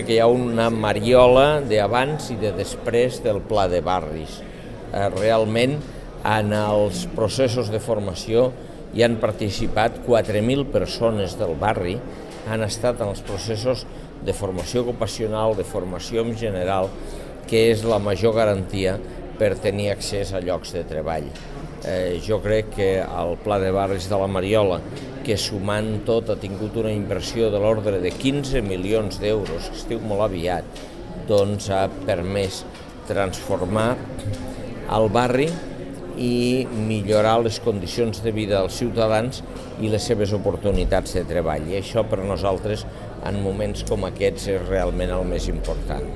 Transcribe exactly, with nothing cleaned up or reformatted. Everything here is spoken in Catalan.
Que hi ha una mariola d'abans i de després del pla de barris. Eh, realment, en els processos de formació hi han participat quatre mil persones del barri, han estat en els processos de formació ocupacional, de formació en general, que és la major garantia per tenir accés a llocs de treball. Eh, jo crec que el pla de barris de la Mariola, que sumant tot ha tingut una inversió de l'ordre de quinze milions d'euros, que estiu molt aviat, doncs ha permès transformar el barri i millorar les condicions de vida dels ciutadans i les seves oportunitats de treball. I això per nosaltres, en moments com aquests, és realment el més important.